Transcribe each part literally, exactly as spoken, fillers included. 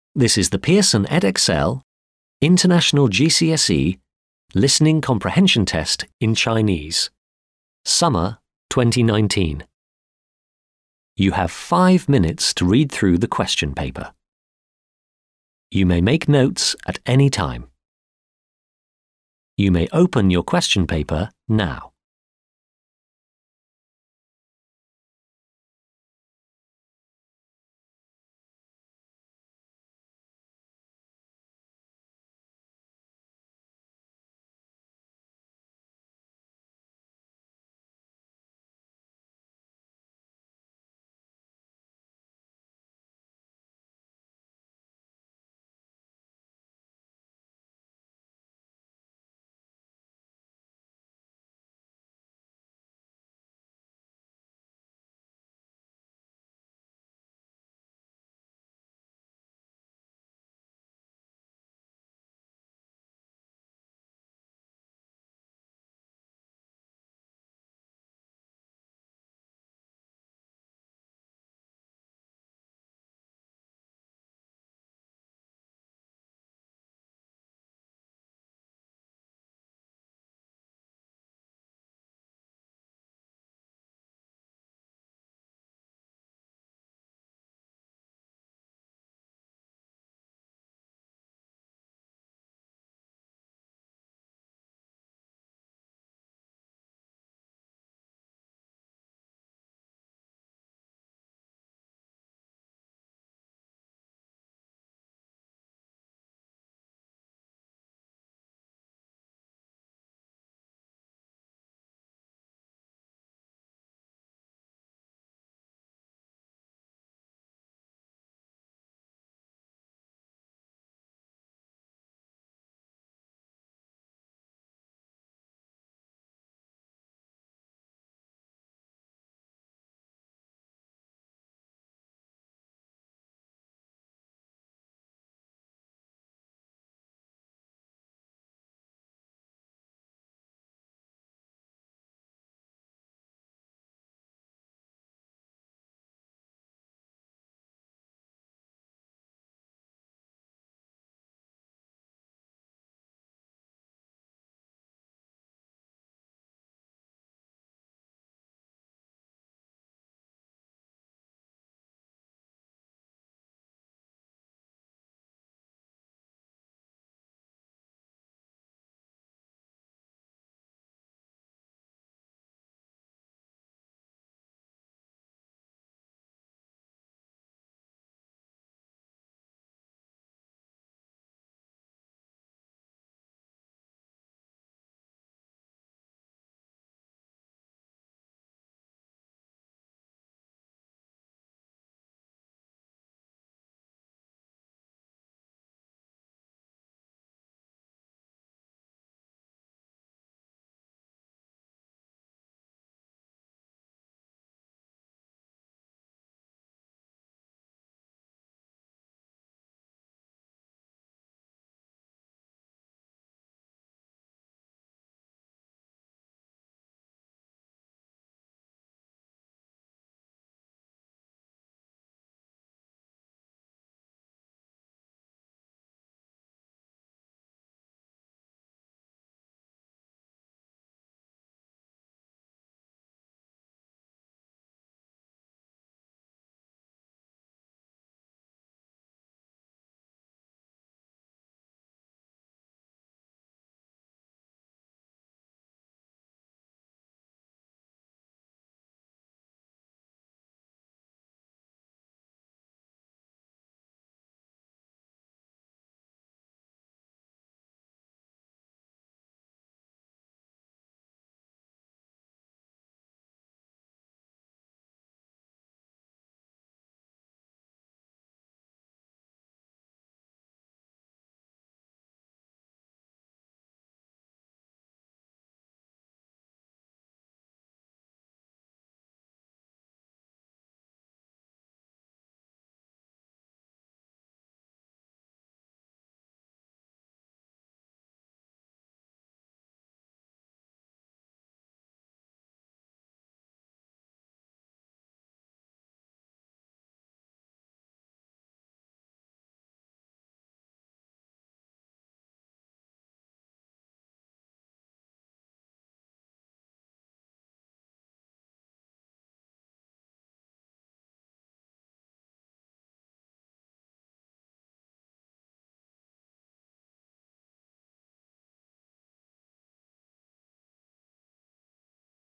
This is the Pearson Edexcel International G C S E Listening Comprehension Test in Chinese, Summer twenty nineteen. You have five minutes to read through the question paper. You may make notes at any time. You may open your question paper now.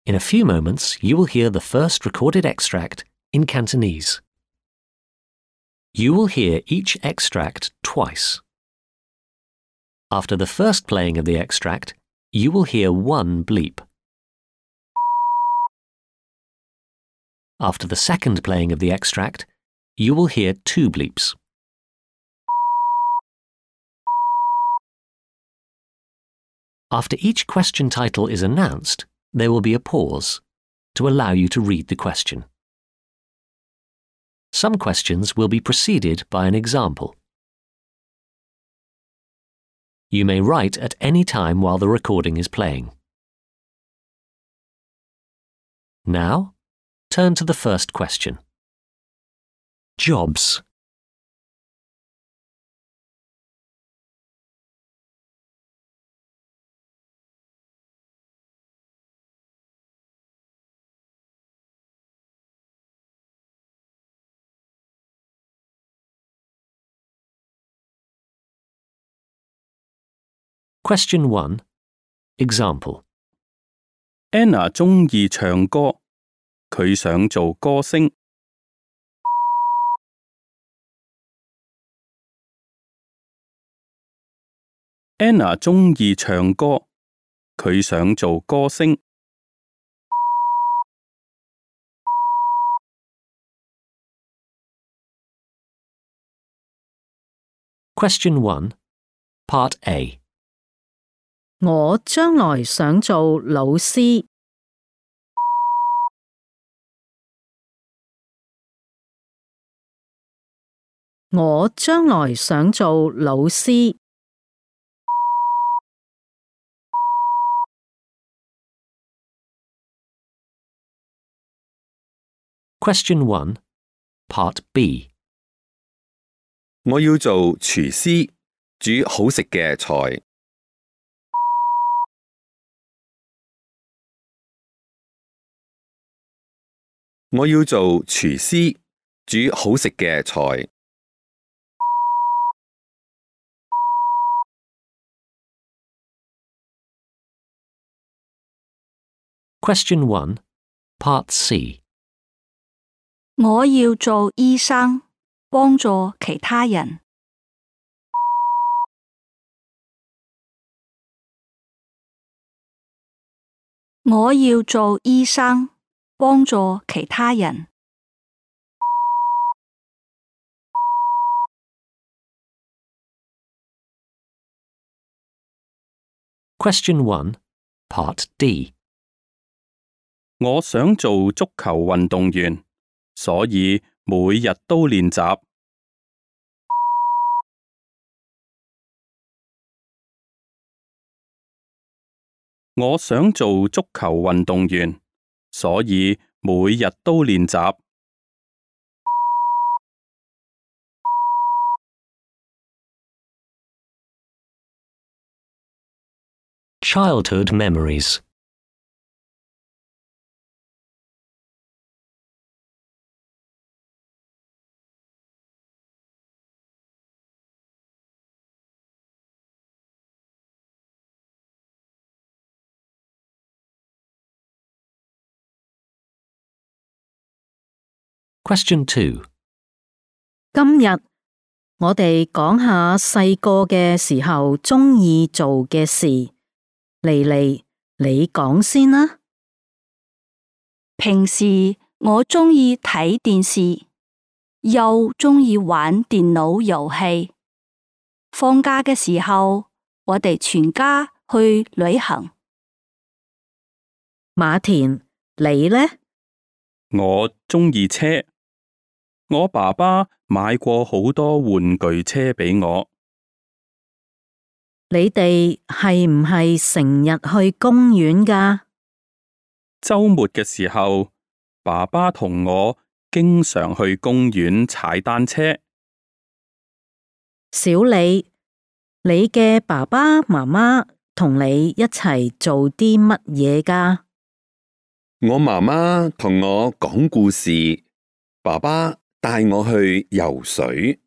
In a few moments, you will hear the first recorded extract in Cantonese. You will hear each extract twice. After the first playing of the extract, you will hear one bleep. After the second playing of the extract, you will hear two bleeps. After each question title is announced, there will be a pause to allow you to read the question. Some questions will be preceded by an example. You may write at any time while the recording is playing. Now, turn to the first question. Jobs. Question one. Example. Anna 鍾意唱歌，佢想做歌星。Anna 鍾意唱歌，佢想做歌星。 Question one. Part A. 我將來想做老師。我將來想做老師。 Question one. Part B. 我要做廚師，煮好食嘅菜。我要做廚師，煮好食嘅菜。 Question one. Part C. 我要做醫生，幫助其他人。我要做醫生，幫助其他人。 Question one. Part D. 我想做足球運動員，所以每日都練習。我想做足球運動員，所以每日都練習。 Childhood memories. Question two. 今日我哋講下細個嘅時候鍾意做嘅事。妮妮，你講先啦。 平時我鍾意睇電視，又鍾意玩電腦遊戲。放假嘅時候，我哋全家去旅行。 馬田，你呢？ 我鍾意車，我爸爸買過好多玩具車俾我。 你哋係唔係成日去公園㗎？ 週末嘅時候，爸爸同我經常去公園踩單車。 小李，你嘅爸爸媽媽同你一齊做啲乜嘢㗎？ 我媽媽同我講故事，爸爸帶我去游水。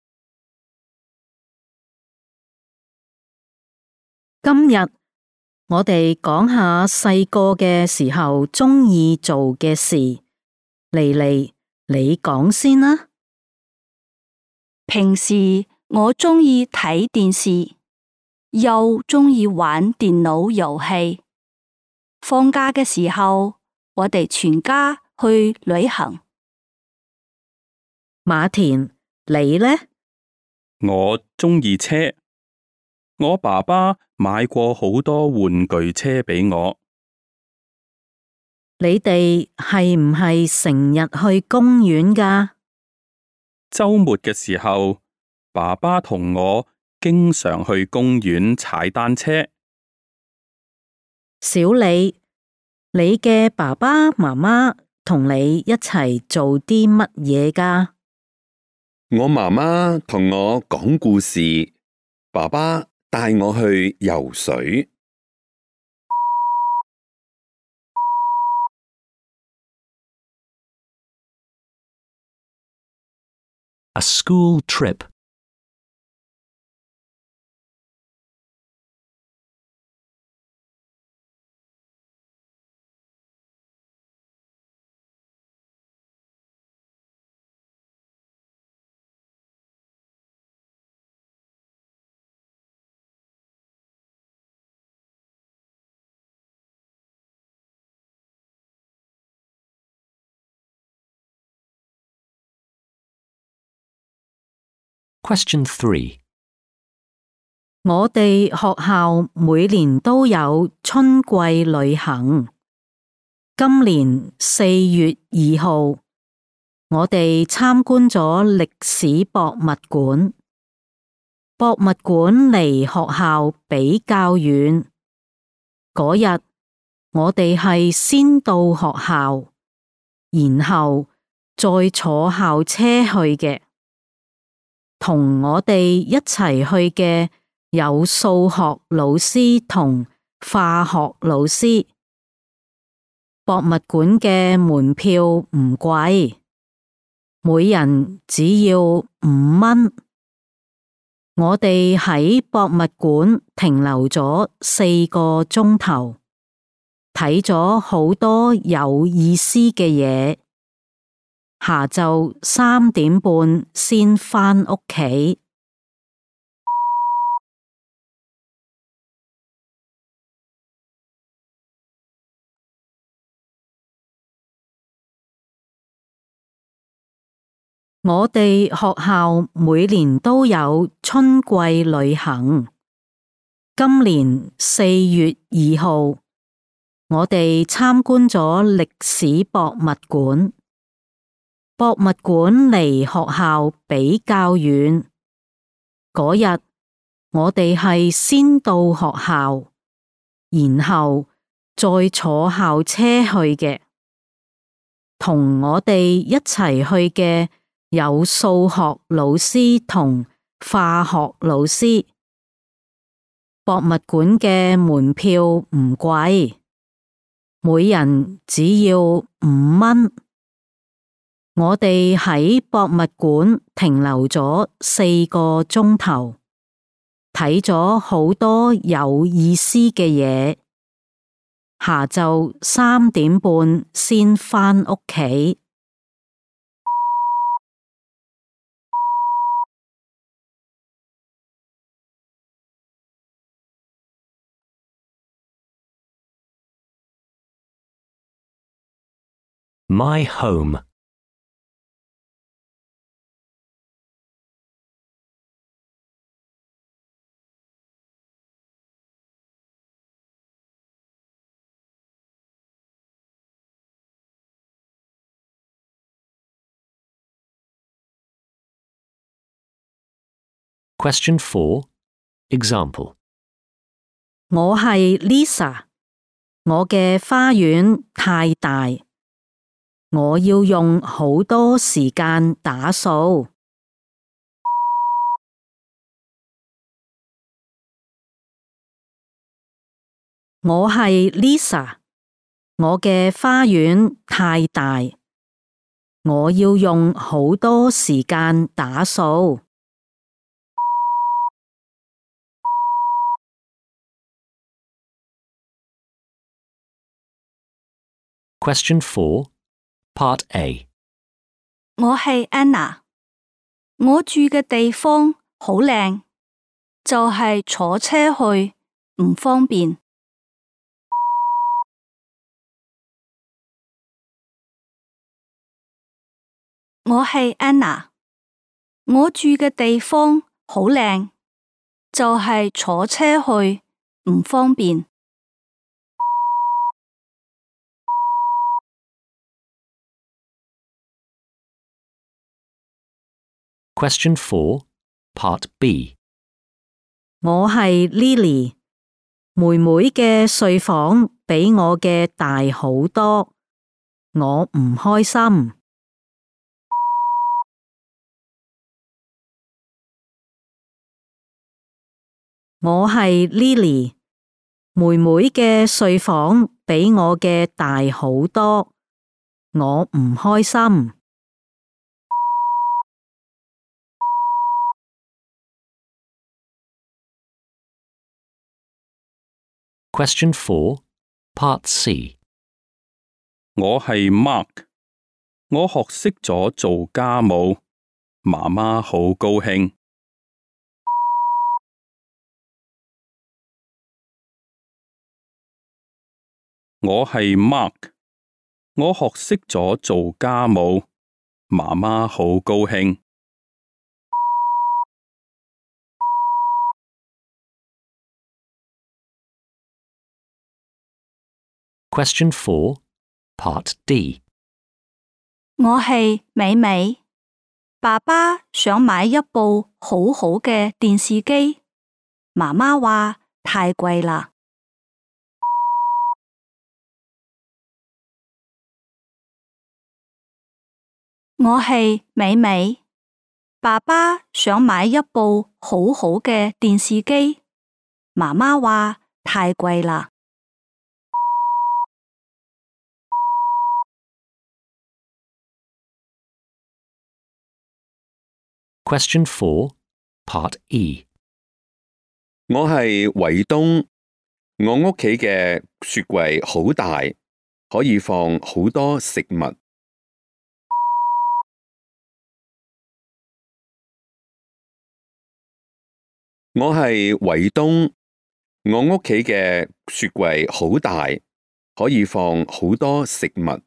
今日我哋講下細個嘅時候鍾意做嘅事。妮妮，你講先啦。 平時我鍾意睇電視，又鍾意玩電腦遊戲。放假嘅時候，我哋全家去旅行。 馬田，你呢？ 我鍾意車，我爸爸買過好多玩具車俾我。 你哋係唔係成日去公園㗎？ 週末嘅時候，爸爸同我經常去公園踩單車。 小李，你嘅爸爸媽媽同你一齊做啲乜嘢㗎？ 我媽媽同我講故事，爸爸帶我去游水。 A school trip. Question three. 我哋學校每年都有春季旅行。今年四月二號，我哋參觀咗歷史博物館。博物館離學校比較遠。嗰日，我哋係先到學校，然後再坐校車去嘅。同我哋一齊去嘅有數學老師同化學老師。博物館嘅門票唔貴，每人只要五蚊。我哋喺博物館停留咗四個鐘頭，睇咗好多有意思嘅嘢。下晝三點半先返屋企。我哋學校每年都有春季旅行。今年四月二號，我哋參觀咗歷史博物館。博物館離學校比較遠。嗰日，我哋係先到學校，然後再坐校車去嘅。同我哋一齊去嘅有數學老師同化學老師。博物館嘅門票唔貴，每人只要五蚊。我哋喺博物館停留咗四個鐘頭，睇咗好多有意思嘅嘢。下晝三點半先返屋企。 My home. Question four. Example. 我係 Lisa， 我嘅花園太大，我要用好多時間打掃。我係 Lisa， 我嘅花園太大，我要用好多時間打掃。 Question four, Part A. 我係 Anna， 我住嘅地方好靚，就係坐車去唔方便。我係 Anna， 我住嘅地方好靚，就係坐車去唔方便。 Question four, Part B. 我係 Lily， 妹妹嘅睡房比我嘅大好多，我唔開心。我係 Lily， 妹妹嘅睡房比我嘅大好多，我唔開心。 Question four, Part C. 我係 Mark， 我學識咗做家務，媽媽好高興。我係 Mark， 我學識咗做家務，媽媽好高興。 Question four, Part D. 我係美美，爸爸想買一部好好嘅電視機，媽媽話太貴啦。我係美美，爸爸想買一部好好嘅電視機，媽媽話太貴啦。 Question four, Part E. 我係偉東，我屋企嘅雪櫃好大，可以放好多食物。我係偉東，我屋企嘅雪櫃好大，可以放好多食物。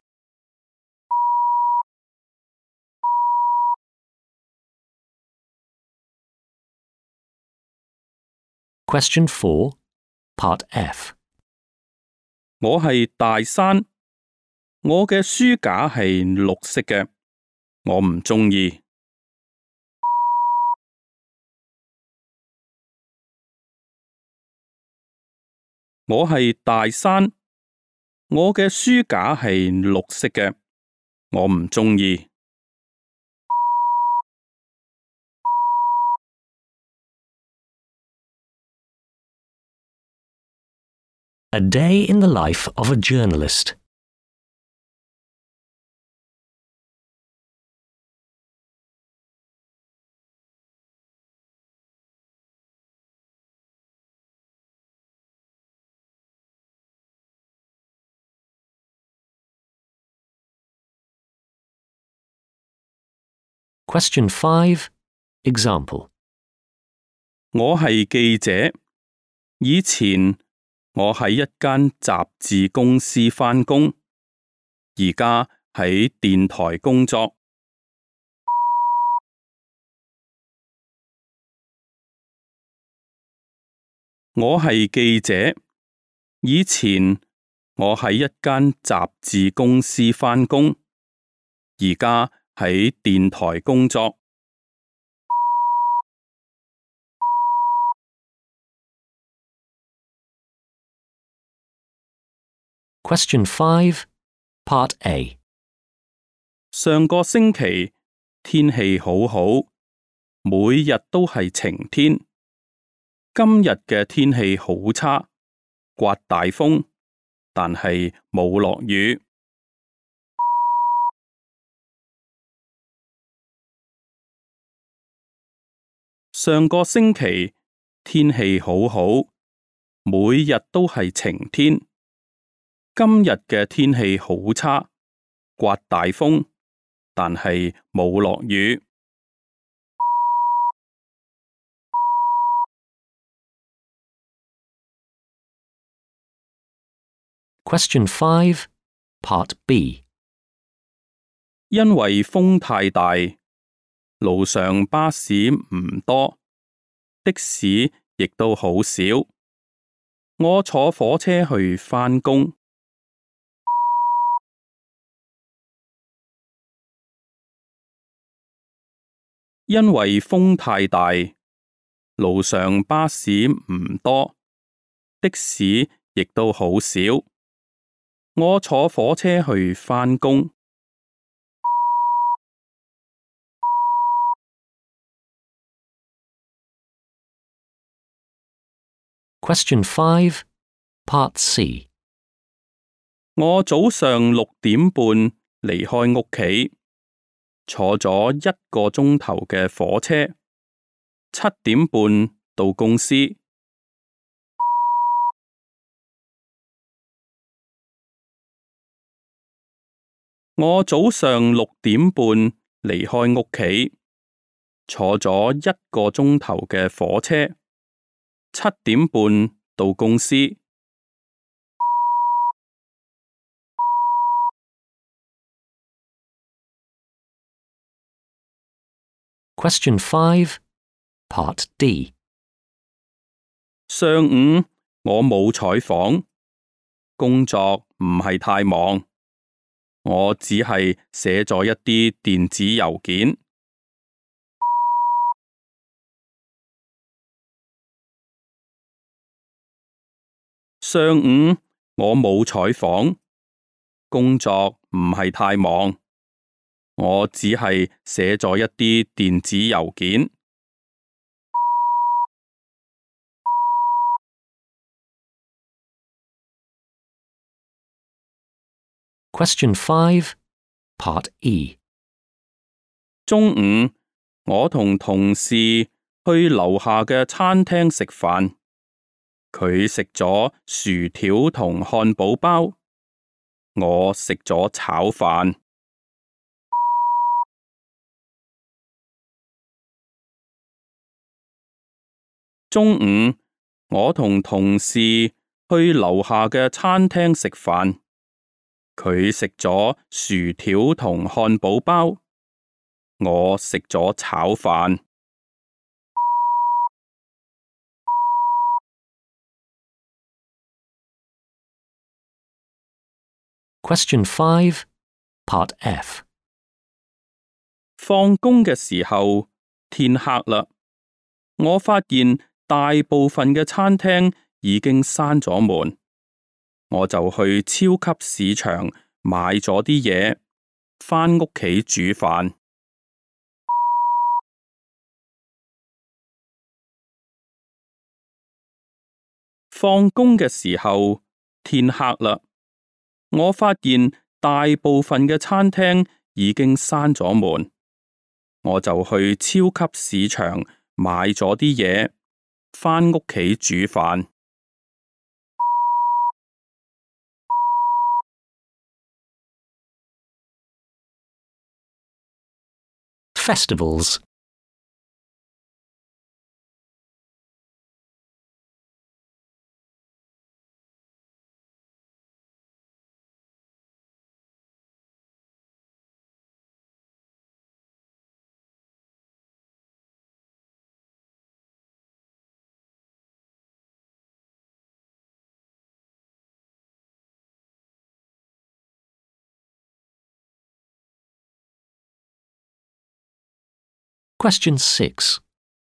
Question four, Part F. 我係大山，我嘅書架係綠色嘅，我唔鍾意。我係大山，我嘅書架係綠色嘅，我唔鍾意。 A day in the life of a journalist. Question five, Example. 我係記者，以前我喺一間雜誌公司返工，而家喺電台工作。我係記者，以前我喺一間雜誌公司返工，而家喺電台工作。 Question five, Part A. 上個星期天氣好好，每日都係晴天。今日嘅天氣好差，颳大風，但係冇落雨。上個星期天氣好好，每日都係晴天。 今日嘅天氣好差，颳大風，但係冇落雨。 Question five, Part B. 因為風太大，路上巴士唔多，的士亦都好少。我坐火車去返工。因為風太大，路上巴士唔多，的士亦都好少。我坐火車去返工。 Question five, Part C. 我早上六點半離開屋企，坐咗一個鐘頭嘅火車，七點半到公司。我早上六點半離開屋企，坐咗一個鐘頭嘅火車，七點半到公司。 Question five, Part D. 上午我冇採訪，工作唔係太忙，我只係寫咗一啲電子郵件。上午我冇採訪，工作唔係太忙，我只係寫咗一啲電子郵件。 Question five, Part E. 中午我同同事去樓下嘅餐廳食飯，佢食咗薯條同漢堡包，我食咗炒飯。中午我同同事去樓下嘅餐廳食飯，佢食咗薯條同漢堡包，我食咗炒飯。 Question five, Part F. 放工嘅時候，天黑啦，我發現大部分嘅餐廳已經閂咗門，我就去超級市場買咗啲嘢，返屋企煮飯。放工嘅時候，天黑啦，我發現大部分嘅餐廳已經閂咗門，我就去超級市場買咗啲嘢，返屋企煮飯。 Festivals. Question six.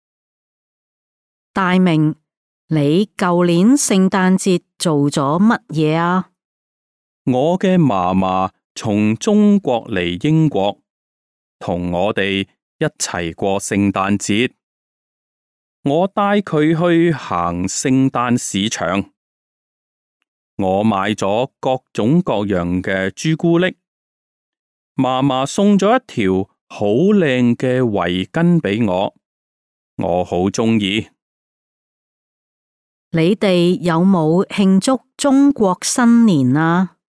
大明，你舊年聖誕節做咗乜嘢啊？ 我嘅嫲嫲從中國嚟英國，同我哋一齊過聖誕節。我帶佢去行聖誕市場，我買咗各種各樣嘅朱古力。嫲嫲送咗一條好靚嘅圍巾俾我，我好鍾意。 你哋有冇慶祝中國新年啊？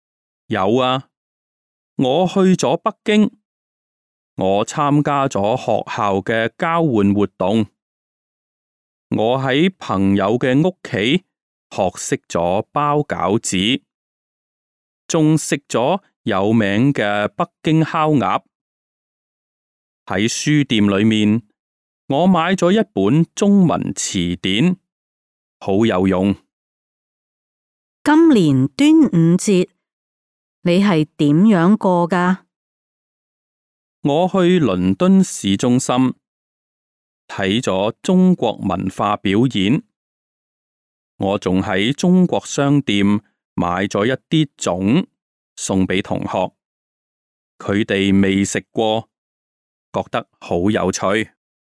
有啊，我去咗北京，我參加咗學校嘅交換活動，我喺朋友嘅屋企學識咗包餃子，仲食咗有名嘅北京烤鴨。喺書店裏面，我買咗一本中文詞典，好有用。 今年端午節你係點樣過㗎？ 我去倫敦市中心睇咗中國文化表演，我仲喺中國商店買咗一啲粽送俾同學，佢哋未食過，覺得好有趣。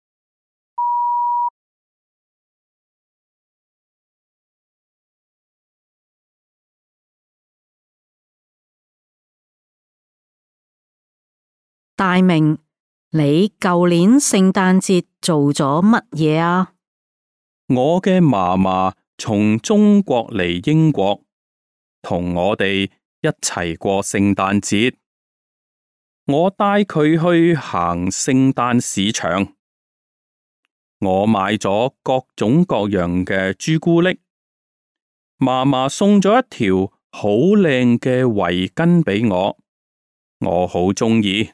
大明，你舊年聖誕節做咗乜嘢啊？ 我嘅嫲嫲從中國嚟英國，同我哋一齊過聖誕節。我帶佢去行聖誕市場，我買咗各種各樣嘅朱古力。嫲嫲送咗一條好靚嘅圍巾俾我，我好鍾意。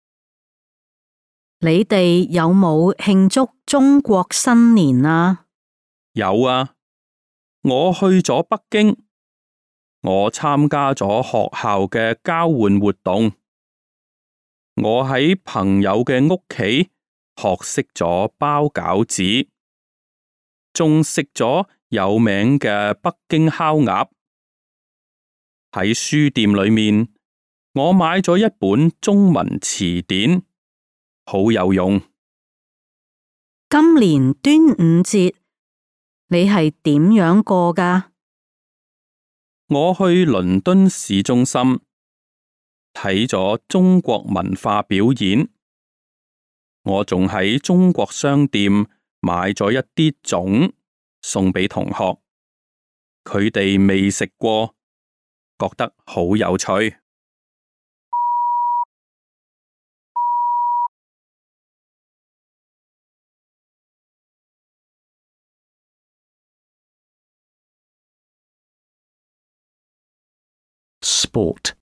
你哋有冇慶祝中國新年啊？ 有啊，我去咗北京，我參加咗學校嘅交換活動，我喺朋友嘅屋企學識咗包餃子，仲食咗有名嘅北京烤鴨。喺書店裏面，我買咗一本中文詞典，好有用。 今年端午節你係點樣過㗎？ 我去倫敦市中心睇咗中國文化表演，我仲喺中國商店買咗一啲粽送俾同學，佢哋未食過，覺得好有趣。 Sport.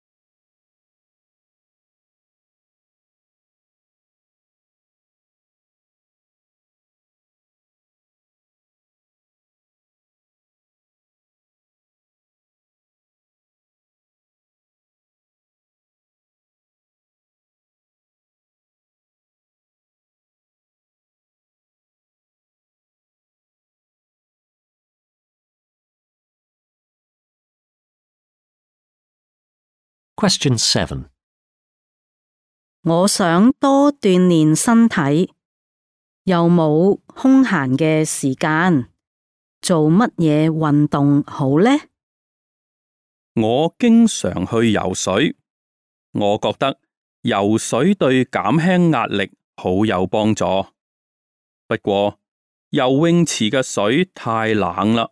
Question seven. 我想多鍛煉身體，又冇空閒嘅時間，做乜嘢運動好呢？ 我經常去游水，我覺得游水對減輕壓力好有幫助。不過游泳池嘅水太冷啦。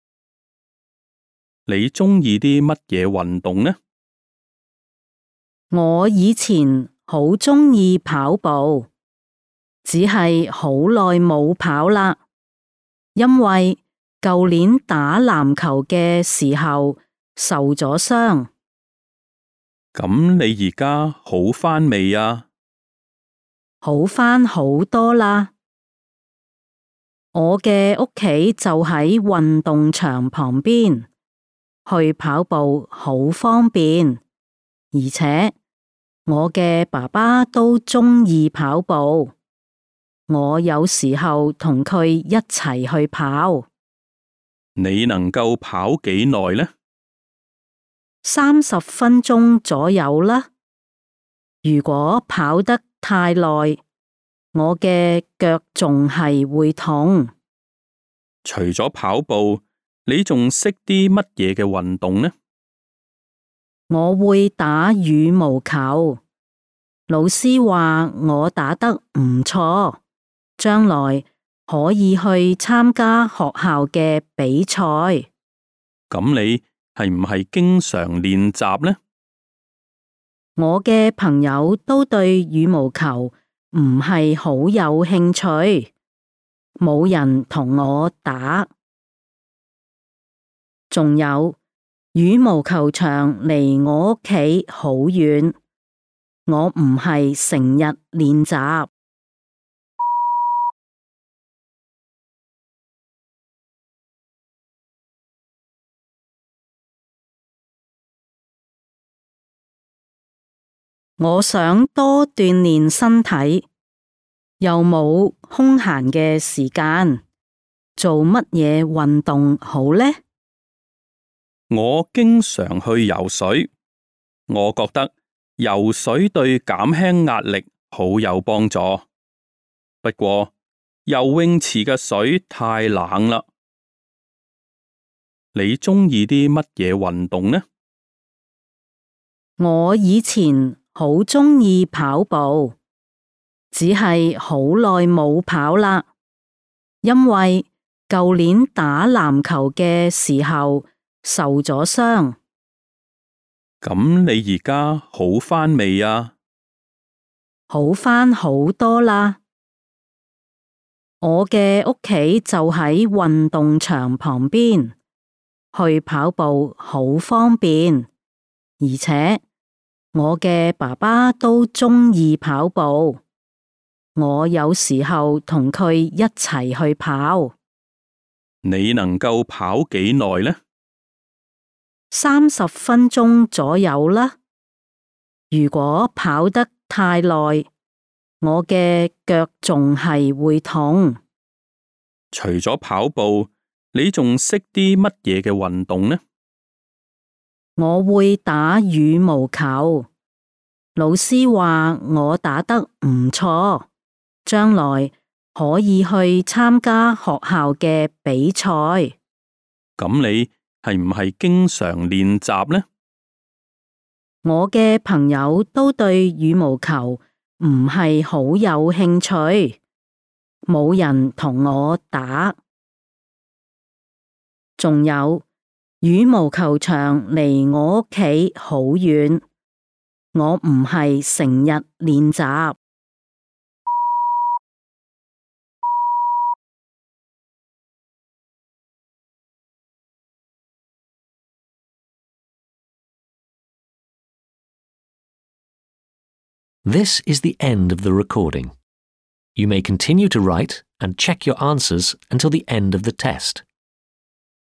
你鍾意啲乜嘢運動呢？ 我以前好鍾意跑步，只係好耐冇跑啦，因為舊年打籃球嘅時候受咗傷。 咁你而家好返未啊？ 好返好多啦。我嘅屋企就喺運動場旁邊，去跑步好方便。而且我嘅爸爸都鍾意跑步，我有時候同佢一齊去跑。 你能夠跑幾耐呢？ 三十分鐘左右啦。如果跑得太耐，我嘅腳仲係會痛。 除咗跑步，你仲識啲乜嘢嘅運動呢？ 我會打羽毛球，老師話我打得唔錯，將來可以去參加學校嘅比賽。 咁你係唔係經常練習呢？ 我嘅朋友都對羽毛球唔係好有興趣，冇人同我打。仲有，羽毛球場離我屋企好遠，我唔係成日練習。我想多鍛煉身體，又冇空閒嘅時間，做乜嘢運動好呢？ 我經常去游水，我覺得游水對減輕壓力好有幫助。不過游泳池嘅水太冷啦。你鍾意啲乜嘢運動呢？ 我以前好鍾意跑步，只係好耐冇跑啦，因為舊年打籃球嘅時候受咗傷。 咁你而家好返未啊？ 好返好多啦。我嘅屋企就喺運動場旁邊，去跑步好方便，而且我嘅爸爸都鍾意跑步，我有時候同佢一齊去跑。 你能夠跑幾耐呢？ 三十分鐘左右啦。如果跑得太耐，我嘅腳仲係會痛。 除咗跑步，你仲識啲乜嘢嘅運動呢？ 我會打羽毛球，老師話我打得唔錯，將來可以去參加學校嘅比賽。 咁你係唔係經常練習呢？ 我嘅朋友都對羽毛球唔係好有興趣，冇人同我打。仲有，羽毛球場離我屋企好遠，我唔係成日練習。 This is the end of the recording. You may continue to write and check your answers until the end of the test.